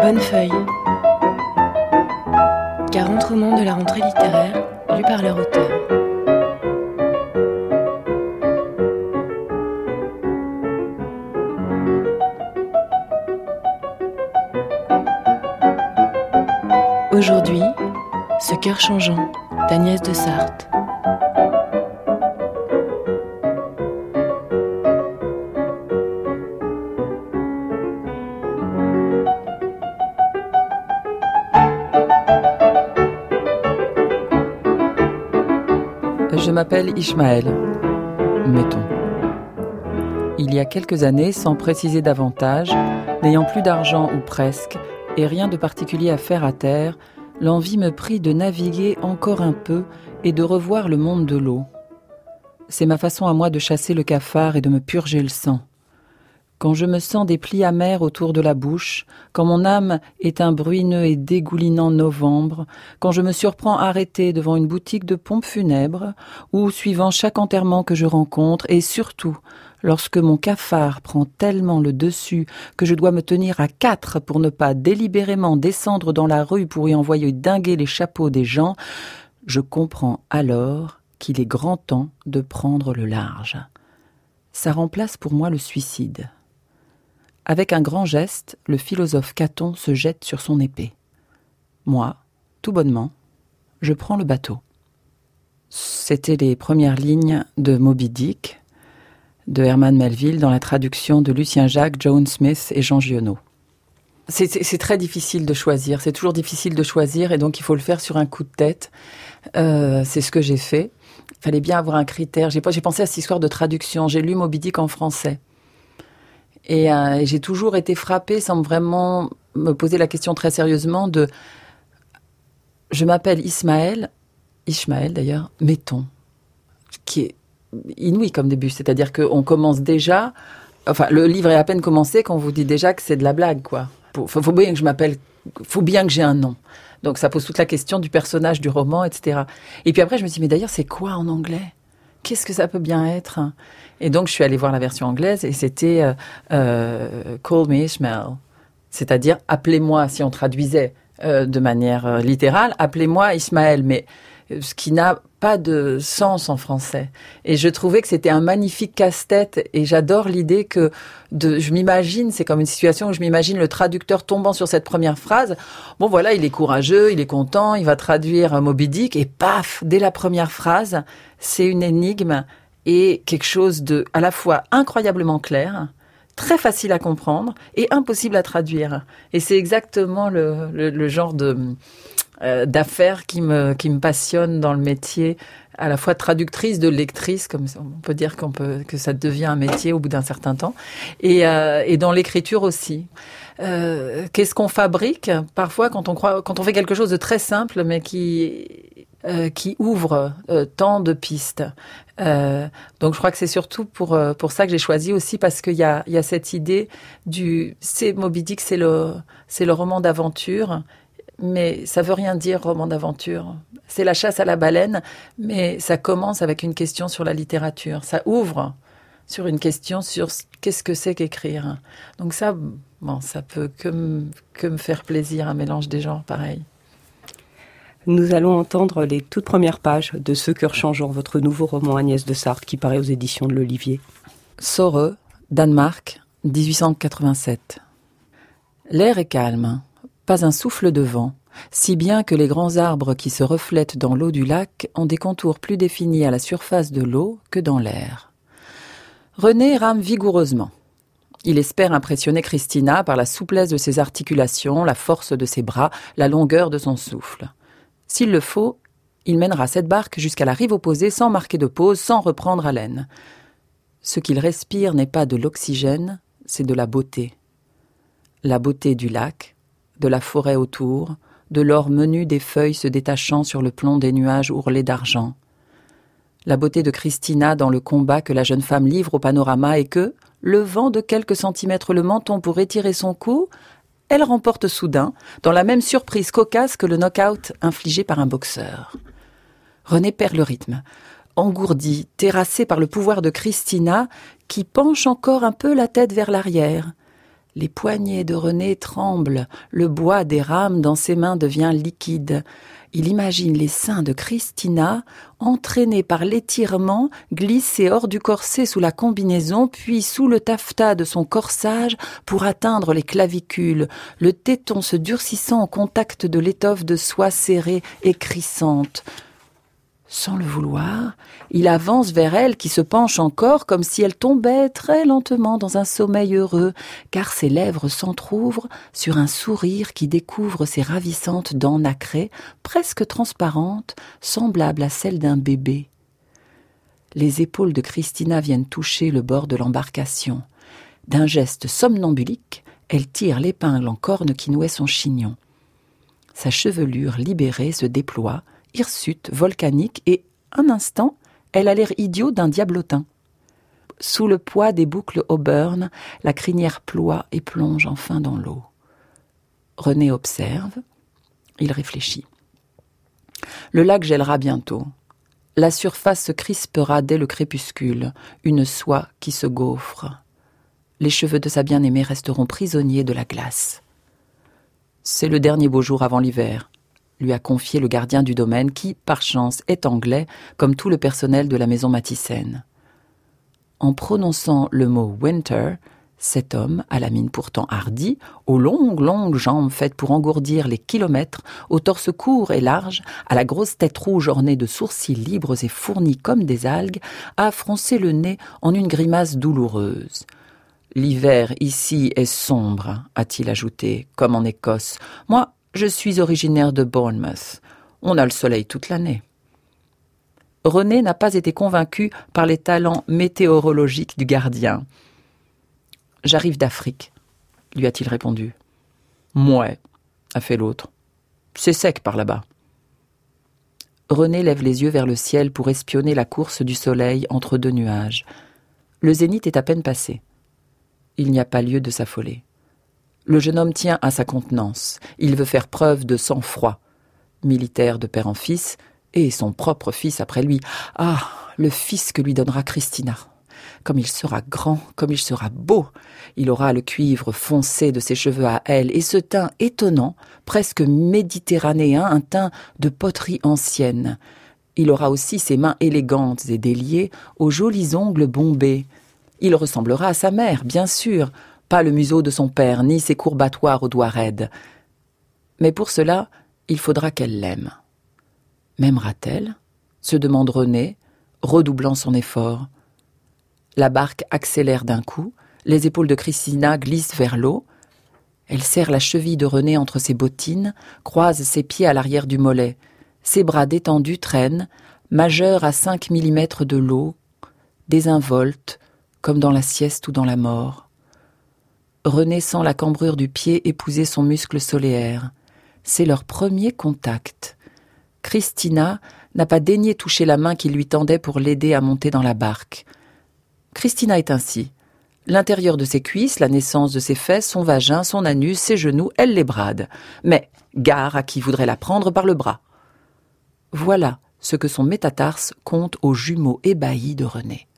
Bonne feuille. 40 romans de la rentrée littéraire, lus par leur auteur. Aujourd'hui, Ce cœur changeant, d'Agnès de Sarthe. Je m'appelle Ishmael, mettons. Il y a quelques années, sans préciser davantage, n'ayant plus d'argent ou presque, et rien de particulier à faire à terre, l'envie me prit de naviguer encore un peu et de revoir le monde de l'eau. C'est ma façon à moi de chasser le cafard et de me purger le sang. Quand je me sens des plis amers autour de la bouche, quand mon âme est un bruineux et dégoulinant novembre, quand je me surprends arrêtée devant une boutique de pompes funèbres, ou suivant chaque enterrement que je rencontre, et surtout, lorsque mon cafard prend tellement le dessus que je dois me tenir à 4 pour ne pas délibérément descendre dans la rue pour y envoyer dinguer les chapeaux des gens, je comprends alors qu'il est grand temps de prendre le large. Ça remplace pour moi le suicide. Avec un grand geste, le philosophe Caton se jette sur son épée. Moi, tout bonnement, je prends le bateau. C'était les premières lignes de Moby Dick, de Herman Melville, dans la traduction de Lucien Jacques, John Smith et Jean Giono. C'est très difficile de choisir, c'est toujours difficile de choisir, et donc il faut le faire sur un coup de tête. C'est ce que j'ai fait. Il fallait bien avoir un critère. J'ai pensé à cette histoire de traduction. J'ai lu Moby Dick en français. Et j'ai toujours été frappée, sans vraiment me poser la question très sérieusement, de... Je m'appelle Ishmael d'ailleurs, mettons, qui est inouï comme début. C'est-à-dire qu'on commence déjà... Enfin, le livre est à peine commencé qu'on vous dit déjà que c'est de la blague, quoi. Faut bien que je m'appelle... Faut bien que j'ai un nom. Donc ça pose toute la question du personnage du roman, etc. Et puis après, je me suis dit, mais d'ailleurs, c'est quoi en anglais ? Qu'est-ce que ça peut bien être ? Et donc, je suis allée voir la version anglaise et c'était Call me Ishmael. C'est-à-dire, appelez-moi, si on traduisait de manière littérale, appelez-moi Ishmael. Mais ce qui n'a pas de sens en français. Et je trouvais que c'était un magnifique casse-tête. Et j'adore l'idée que je m'imagine, c'est comme une situation où je m'imagine le traducteur tombant sur cette première phrase. Bon, voilà, il est courageux, il est content, il va traduire Moby Dick. Et paf, dès la première phrase, c'est une énigme et quelque chose de à la fois incroyablement clair, très facile à comprendre et impossible à traduire. Et c'est exactement le genre d'affaires qui me passionne dans le métier, à la fois traductrice de lectrice, comme on peut dire que ça devient un métier au bout d'un certain temps, et dans l'écriture aussi. Qu'est-ce qu'on fabrique parfois quand on fait quelque chose de très simple, mais qui ouvre tant de pistes. Donc je crois que c'est surtout pour ça que j'ai choisi aussi, parce qu'il y a cette idée c'est Moby Dick, c'est le roman d'aventure, mais ça veut rien dire roman d'aventure. C'est la chasse à la baleine, mais ça commence avec une question sur la littérature. Ça ouvre sur une question sur qu'est-ce que c'est qu'écrire. Donc ça peut que me faire plaisir, un mélange des genres pareil. Nous allons entendre les toutes premières pages de Ce cœur changeant, votre nouveau roman Agnès de Sarthe, qui paraît aux éditions de l'Olivier. Sorø, Danemark, 1887. L'air est calme, pas un souffle de vent, si bien que les grands arbres qui se reflètent dans l'eau du lac ont des contours plus définis à la surface de l'eau que dans l'air. René rame vigoureusement. Il espère impressionner Christina par la souplesse de ses articulations, la force de ses bras, la longueur de son souffle. S'il le faut, il mènera cette barque jusqu'à la rive opposée sans marquer de pause, sans reprendre haleine. Ce qu'il respire n'est pas de l'oxygène, c'est de la beauté. La beauté du lac, de la forêt autour, de l'or menu des feuilles se détachant sur le plomb des nuages ourlés d'argent. La beauté de Christina dans le combat que la jeune femme livre au panorama et que, levant de quelques centimètres le menton pour étirer son cou, elle remporte soudain, dans la même surprise cocasse que le knock-out infligé par un boxeur. René perd le rythme, engourdi, terrassé par le pouvoir de Christina, qui penche encore un peu la tête vers l'arrière. Les poignets de René tremblent, le bois des rames dans ses mains devient liquide. Il imagine les seins de Christina, entraînés par l'étirement, glisser hors du corset sous la combinaison, puis sous le taffetas de son corsage pour atteindre les clavicules, le téton se durcissant au contact de l'étoffe de soie serrée et crissante. Sans le vouloir, il avance vers elle qui se penche encore comme si elle tombait très lentement dans un sommeil heureux, car ses lèvres s'entr'ouvrent sur un sourire qui découvre ses ravissantes dents nacrées, presque transparentes, semblables à celles d'un bébé. Les épaules de Christina viennent toucher le bord de l'embarcation. D'un geste somnambulique, elle tire l'épingle en corne qui nouait son chignon. Sa chevelure libérée se déploie, hirsute, volcanique, et, un instant, elle a l'air idiot d'un diablotin. Sous le poids des boucles auburn, la crinière ploie et plonge enfin dans l'eau. René observe, il réfléchit. Le lac gèlera bientôt. La surface se crispera dès le crépuscule, une soie qui se gaufre. Les cheveux de sa bien-aimée resteront prisonniers de la glace. C'est le dernier beau jour avant l'hiver, lui a confié le gardien du domaine qui, par chance, est anglais, comme tout le personnel de la maison Mathyssen. En prononçant le mot « winter », cet homme, à la mine pourtant hardie, aux longues jambes faites pour engourdir les kilomètres, au torse court et large, à la grosse tête rouge ornée de sourcils libres et fournis comme des algues, a froncé le nez en une grimace douloureuse. « L'hiver ici est sombre », a-t-il ajouté, comme en Écosse. « Moi, je suis originaire de Bournemouth. On a le soleil toute l'année. » René n'a pas été convaincu par les talents météorologiques du gardien. « J'arrive d'Afrique, » lui a-t-il répondu. « Mouais, » a fait l'autre. « C'est sec par là-bas. » René lève les yeux vers le ciel pour espionner la course du soleil entre deux nuages. Le zénith est à peine passé. Il n'y a pas lieu de s'affoler. Le jeune homme tient à sa contenance. Il veut faire preuve de sang-froid. Militaire de père en fils, et son propre fils après lui. Ah, le fils que lui donnera Christina. Comme il sera grand, comme il sera beau. Il aura le cuivre foncé de ses cheveux à elle, et ce teint étonnant, presque méditerranéen, un teint de poterie ancienne. Il aura aussi ses mains élégantes et déliées, aux jolis ongles bombés. Il ressemblera à sa mère, bien sûr, pas le museau de son père, ni ses courbatoires aux doigts raides. Mais pour cela, il faudra qu'elle l'aime. M'aimera-t-elle ? Se demande René, redoublant son effort. La barque accélère d'un coup, les épaules de Christina glissent vers l'eau. Elle serre la cheville de René entre ses bottines, croise ses pieds à l'arrière du mollet. Ses bras détendus traînent, majeurs à 5 millimètres de l'eau, désinvoltes, comme dans la sieste ou dans la mort. René sent la cambrure du pied épouser son muscle soléaire. C'est leur premier contact. Christina n'a pas daigné toucher la main qui lui tendait pour l'aider à monter dans la barque. Christina est ainsi. L'intérieur de ses cuisses, la naissance de ses fesses, son vagin, son anus, ses genoux, elle les brade. Mais gare à qui voudrait la prendre par le bras. Voilà ce que son métatarse compte aux jumeaux ébahis de René.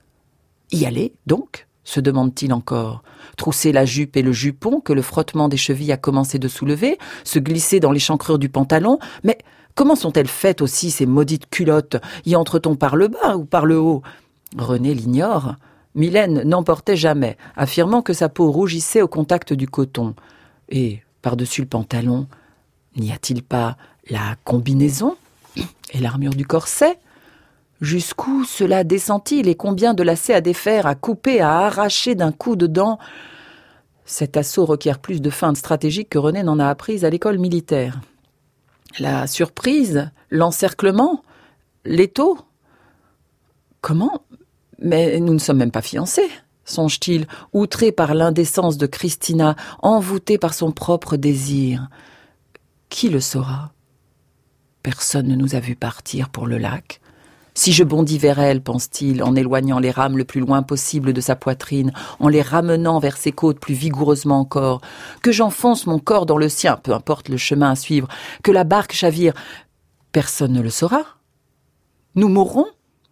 Y aller, donc ? Se demande-t-il encore. Trousser la jupe et le jupon que le frottement des chevilles a commencé de soulever, se glisser dans l'échancrure du pantalon. Mais comment sont-elles faites aussi, ces maudites culottes ? Y entre-t-on par le bas ou par le haut ? René l'ignore. Mylène n'en portait jamais, affirmant que sa peau rougissait au contact du coton. Et, par-dessus le pantalon, n'y a-t-il pas la combinaison et l'armure du corset ? Jusqu'où cela descend-il et combien de lacets à défaire, à couper, à arracher d'un coup de dent ? Cet assaut requiert plus de feinte stratégique que René n'en a apprise à l'école militaire. La surprise, l'encerclement, l'étau. Comment ? Mais nous ne sommes même pas fiancés, songe-t-il, outré par l'indécence de Christina, envoûté par son propre désir. Qui le saura ? Personne ne nous a vus partir pour le lac. Si je bondis vers elle, pense-t-il, en éloignant les rames le plus loin possible de sa poitrine, en les ramenant vers ses côtes plus vigoureusement encore, que j'enfonce mon corps dans le sien, peu importe le chemin à suivre, que la barque chavire, personne ne le saura. Nous mourrons ?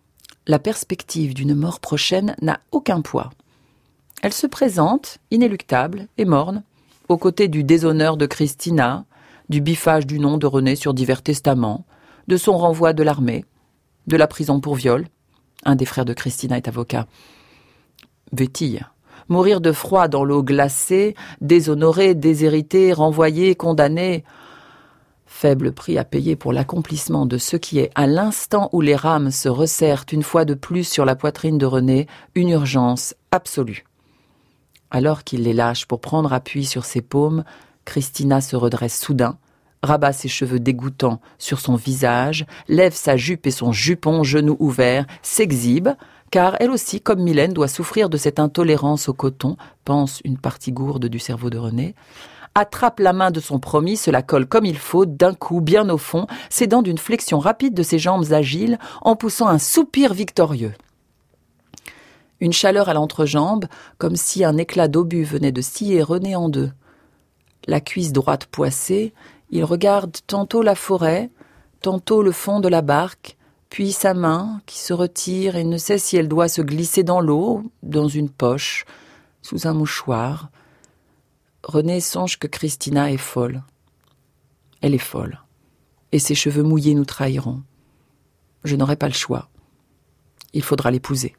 La perspective d'une mort prochaine n'a aucun poids. Elle se présente, inéluctable et morne, aux côtés du déshonneur de Christina, du biffage du nom de René sur divers testaments, de son renvoi de l'armée, de la prison pour viol. Un des frères de Christina est avocat. Vétille. Mourir de froid dans l'eau glacée, déshonoré, déshéritée, renvoyé, condamné. Faible prix à payer pour l'accomplissement de ce qui est, à l'instant où les rames se resserrent une fois de plus sur la poitrine de René, une urgence absolue. Alors qu'il les lâche pour prendre appui sur ses paumes, Christina se redresse soudain, rabat ses cheveux dégoûtants sur son visage, lève sa jupe et son jupon, genoux ouverts, s'exhibe, car elle aussi, comme Mylène, doit souffrir de cette intolérance au coton, pense une partie gourde du cerveau de René, attrape la main de son promis, se la colle comme il faut, d'un coup, bien au fond, s'aidant d'une flexion rapide de ses jambes agiles, en poussant un soupir victorieux. Une chaleur à l'entrejambe, comme si un éclat d'obus venait de scier René en deux. La cuisse droite poissée, il regarde tantôt la forêt, tantôt le fond de la barque, puis sa main qui se retire et ne sait si elle doit se glisser dans l'eau, dans une poche, sous un mouchoir. René songe que Christina est folle. Elle est folle, et ses cheveux mouillés nous trahiront. Je n'aurai pas le choix. Il faudra l'épouser.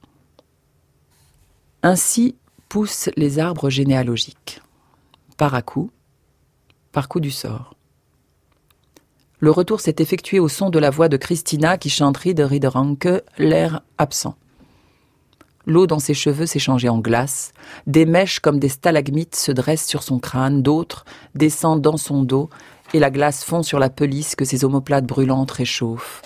Ainsi poussent les arbres généalogiques, par à coup du sort. Le retour s'est effectué au son de la voix de Christina qui chante Riede Riederanke, l'air absent. L'eau dans ses cheveux s'est changée en glace, des mèches comme des stalagmites se dressent sur son crâne, d'autres descendent dans son dos, et la glace fond sur la pelisse que ses omoplates brûlantes réchauffent.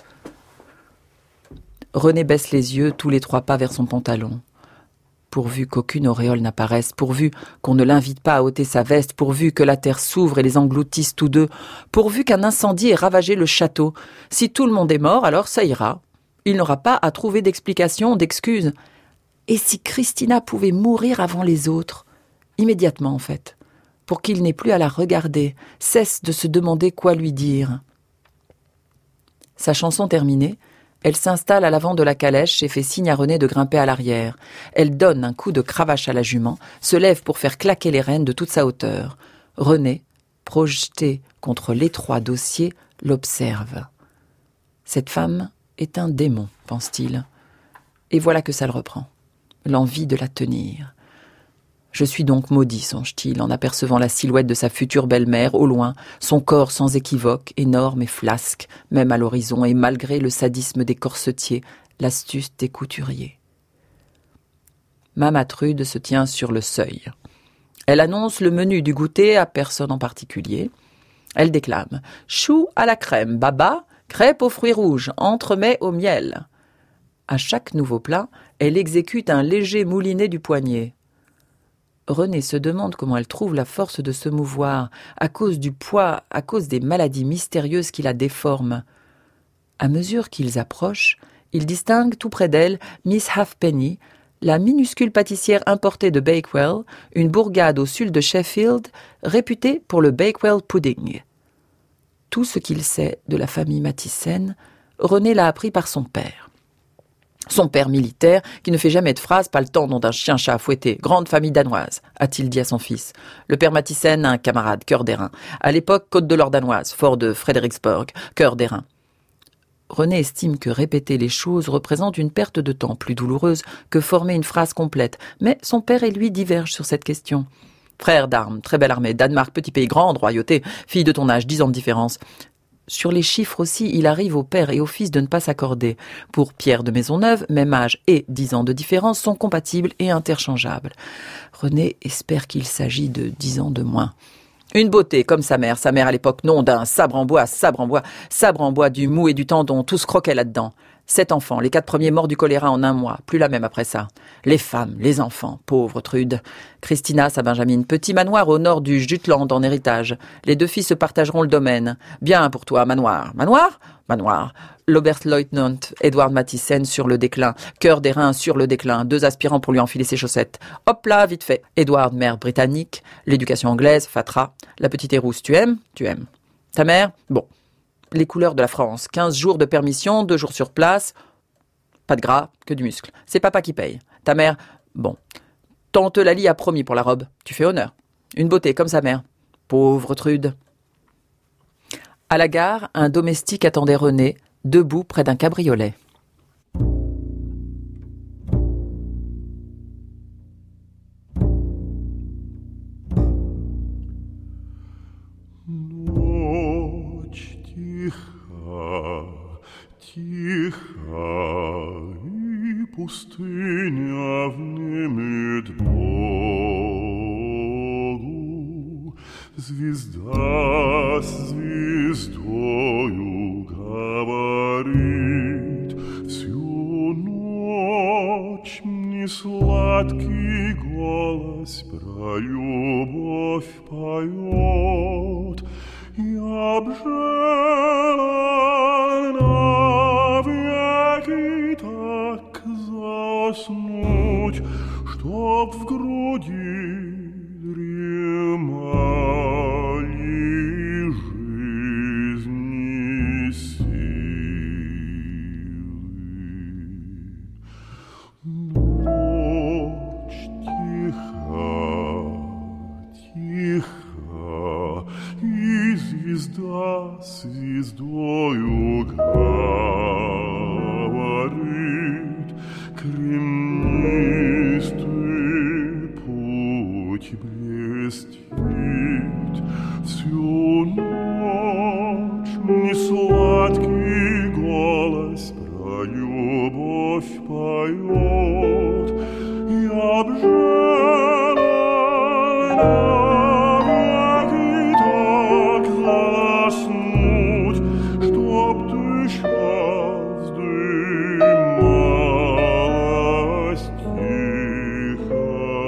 René baisse les yeux, tous les 3 pas vers son pantalon. Pourvu qu'aucune auréole n'apparaisse, pourvu qu'on ne l'invite pas à ôter sa veste, pourvu que la terre s'ouvre et les engloutisse tous deux, pourvu qu'un incendie ait ravagé le château. Si tout le monde est mort, alors ça ira. Il n'aura pas à trouver d'explication, d'excuses. Et si Christina pouvait mourir avant les autres, immédiatement en fait, pour qu'il n'ait plus à la regarder, cesse de se demander quoi lui dire. Sa chanson terminée, elle s'installe à l'avant de la calèche et fait signe à René de grimper à l'arrière. Elle donne un coup de cravache à la jument, se lève pour faire claquer les rênes de toute sa hauteur. René, projeté contre l'étroit dossier, l'observe. Cette femme est un démon, pense-t-il. Et voilà que ça le reprend. L'envie de la tenir. Je suis donc maudit, songe-t-il, en apercevant la silhouette de sa future belle-mère, au loin, son corps sans équivoque, énorme et flasque, même à l'horizon, et malgré le sadisme des corsetiers, l'astuce des couturiers. Mamatrude se tient sur le seuil. Elle annonce le menu du goûter à personne en particulier. Elle déclame « Choux à la crème, baba, crêpes aux fruits rouges, entremets au miel ». À chaque nouveau plat, elle exécute un léger moulinet du poignet. René se demande comment elle trouve la force de se mouvoir, à cause du poids, à cause des maladies mystérieuses qui la déforment. À mesure qu'ils approchent, il distingue tout près d'elle Miss Halfpenny, la minuscule pâtissière importée de Bakewell, une bourgade au sud de Sheffield, réputée pour le Bakewell pudding. Tout ce qu'il sait de la famille Mathyssen, René l'a appris par son père. Son père militaire, qui ne fait jamais de phrase, pas le temps dont un chien-chat à fouetter. Grande famille danoise, a-t-il dit à son fils. Le père Mathyssen a un camarade, Cœur d'Airain. À l'époque, Côte de l'Or danoise, fort de Fredericksburg, Cœur d'Airain. René estime que répéter les choses représente une perte de temps plus douloureuse que former une phrase complète. Mais son père et lui divergent sur cette question. Frère d'armes, très belle armée, Danemark, petit pays, grande royauté, fille de ton âge, 10 ans de différence. Sur les chiffres aussi, il arrive au père et au fils de ne pas s'accorder. Pour Pierre de Maisonneuve, même âge et 10 ans de différence sont compatibles et interchangeables. René espère qu'il s'agit de 10 ans de moins. Une beauté, comme sa mère à l'époque, nom d'un sabre en bois, du mou et du tendon, tous croquaient là-dedans. 7 enfants, les 4 premiers morts du choléra en 1 mois, plus la même après ça. Les femmes, les enfants, pauvre Trude. Christina, sa Benjamine, petit manoir au nord du Jutland en héritage. Les 2 filles se partageront le domaine. Bien pour toi, manoir. Manoir ? Manoir. L'Oberstleutnant Edward Mathyssen sur le déclin. Cœur d'Airain sur le déclin. 2 aspirants pour lui enfiler ses chaussettes. Hop là, vite fait. Edward, mère britannique. L'éducation anglaise, fatra. La petite et rousse, tu aimes ? Tu aimes. Ta mère ? Bon. Les couleurs de la France. 15 jours de permission, 2 jours sur place. Pas de gras, que du muscle. C'est papa qui paye. Ta mère, bon. Tante Lali a promis pour la robe. Tu fais honneur. Une beauté comme sa mère. Pauvre Trude. À la gare, un domestique attendait René, debout près d'un cabriolet. Пустыня внемлет Богу, звезда с звездою говорит, всю ночь мне сладкий голос про любовь поет. Я б желал навеки так заснуть, чтоб в груди дремали жизни силы. Ночь тиха, и звезда звездою говорит, кремнистый путь блестит. Всю ночь мне сладкий голос про любовь поет. Я б желал навеки так заснуть, чтоб душа вздымалась тихо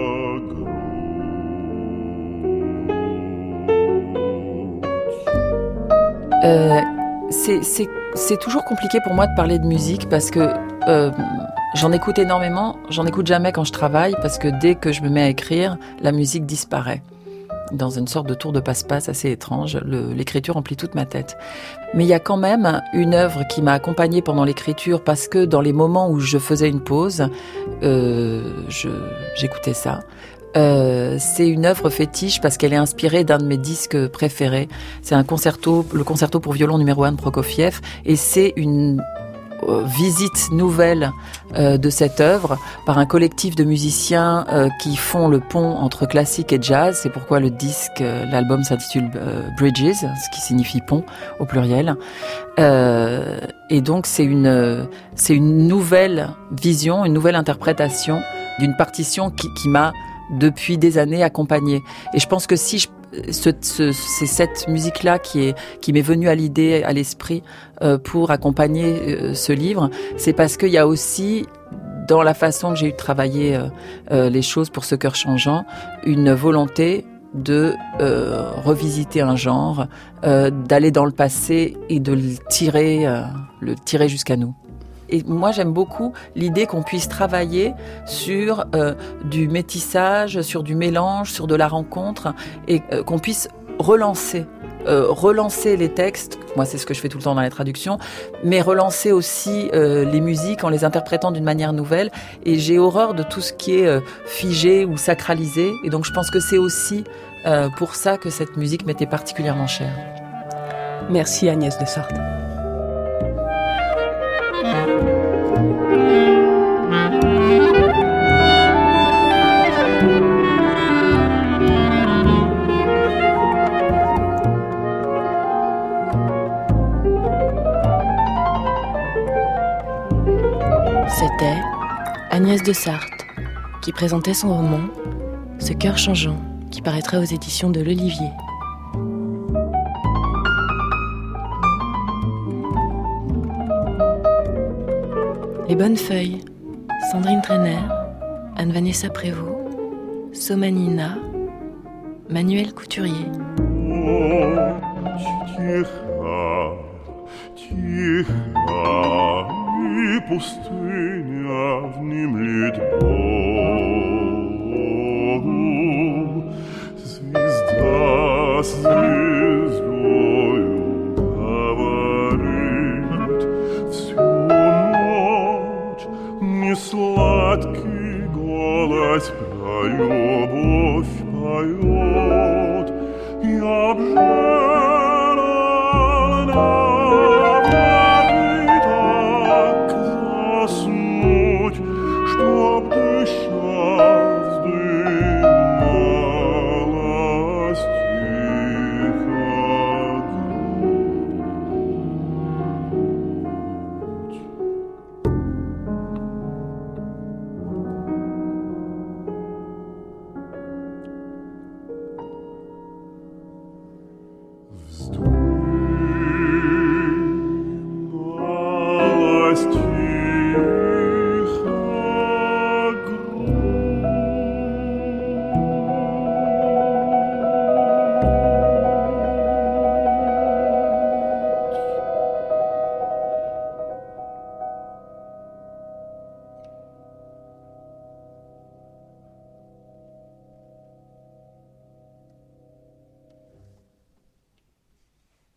грудь. C'est toujours compliqué pour moi de parler de musique parce que j'en écoute énormément, j'en écoute jamais quand je travaille parce que dès que je me mets à écrire, la musique disparaît. Dans une sorte de tour de passe-passe assez étrange, l'écriture remplit toute ma tête. Mais il y a quand même une œuvre qui m'a accompagnée pendant l'écriture parce que dans les moments où je faisais une pause, j'écoutais ça. C'est une œuvre fétiche parce qu'elle est inspirée d'un de mes disques préférés. C'est le concerto pour violon numéro 1 de Prokofiev, et c'est une visite nouvelle de cette œuvre par un collectif de musiciens qui font le pont entre classique et jazz. C'est pourquoi l'album s'intitule Bridges, ce qui signifie pont au pluriel. Et donc c'est une nouvelle vision, une nouvelle interprétation d'une partition qui m'a depuis des années accompagnée. Et je pense que si c'est cette musique-là qui m'est venue à l'esprit pour accompagner ce livre, c'est parce qu'il y a aussi, dans la façon que j'ai eu de travailler les choses pour ce cœur changeant, une volonté de revisiter un genre, d'aller dans le passé et de le tirer jusqu'à nous. Et moi, j'aime beaucoup l'idée qu'on puisse travailler sur du métissage, sur du mélange, sur de la rencontre, et qu'on puisse relancer les textes. Moi, c'est ce que je fais tout le temps dans les traductions, mais relancer aussi les musiques en les interprétant d'une manière nouvelle. Et j'ai horreur de tout ce qui est figé ou sacralisé. Et donc, je pense que c'est aussi pour ça que cette musique m'était particulièrement chère. Merci Agnès de Sarthe. C'était Agnès de Sarthe qui présentait son roman « Ce cœur changeant » qui paraîtra aux éditions de l'Olivier. Les Bonnes Feuilles, Sandrine Trainer, Anne-Vanessa Prévost, Somanina, Manuel Couturier. И пустыня внемлет Богу, звезда с звездою говорит, всю ночь мне сладкий голос про любовь поет, я обжалована.